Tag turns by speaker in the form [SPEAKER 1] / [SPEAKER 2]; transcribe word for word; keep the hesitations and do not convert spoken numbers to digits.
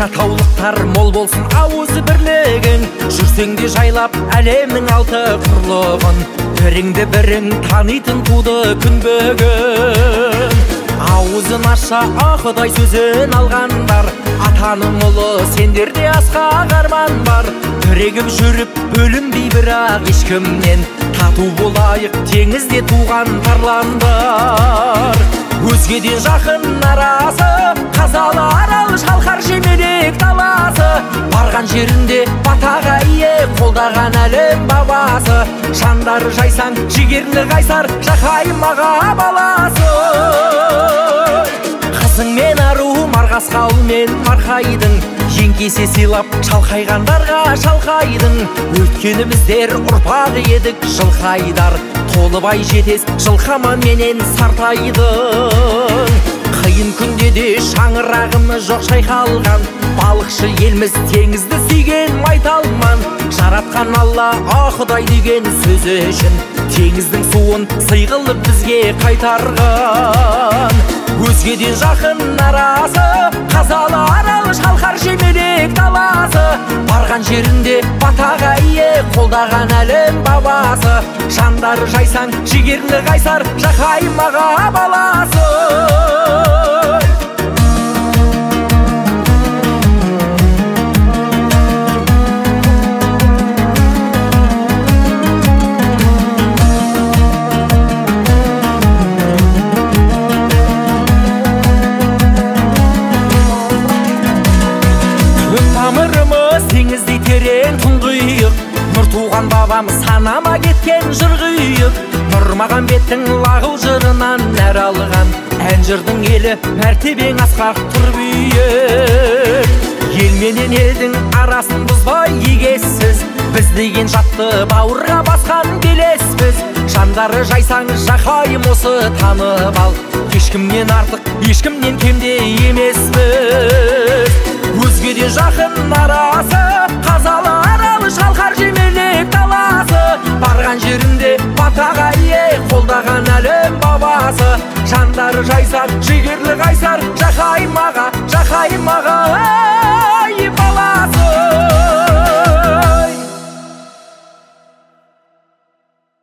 [SPEAKER 1] Жатаулықтар мол болсын ауызы бірлігің, жүрсең де жайлап әлемнің алты құрлығын, біріңді бірің танитын туды күн бүгін. Ауызын аша Құдай сөзін алғандар, атаның ұлы сендерде асқақ арман бар. Бірігіп жүріп бөлінбей бірақ ешкімнен, тату болайық теңізде туған тарландар. Өзгеден жақын арасы, қазалы арал шалқар жемелек таласы. Барған жерінде батаға ие, қолдаған әлем бабасы. Жандары жайсаң, жігерлі қайсар, жақайым аға баласы. Қызың мен ару марғасқал мен марқайдың, еңкесе сыйлап шалқайғандарға шалқайдың. Өткені біздер ұрпақ едік жылқайдар, толыбай жетес жылқаман менен сартайдың. Қиын күнде де шаңырағымыз жоқ шайқалған, балықшы елміз теңізді сүйген майталман. Жаратқан Алла Құдай деген сөзі үшін, теңіздің суын сый қылып бізге қайтарған. Өзгеден жақын арасы, қазалы арал шалқар жемелек таласы. Барған жерінде батаға ие, қолдаған әлем бабасы. Жандары жайсаң, жігерлі қайсар, жақайым аға баласы. Тамырымыз теңіздей терең тұңғиық, нұр туған бабамыз санама кеткен жырғиық. Нұрмағамбеттің лағыл жырынан нәр алған, ән жырдың елі мәртебең асқақ тұр биік. Ел менен елдің арасын бұзбай егессіз, біз деген жатты бауырға басқан белеспіз. Жандары жайсаң жақайым осы танып ал, ешкімнен артық ешкімнен кемде емеспіз. Өзгеден жақын арасы, қазалы арал шалқар жемелек таласы. Барған жерінде батаға ие, қолдаған әлем бабасы. Жандары жайсаң, жігерлі қайсар, жақайым аға, жақайым аға.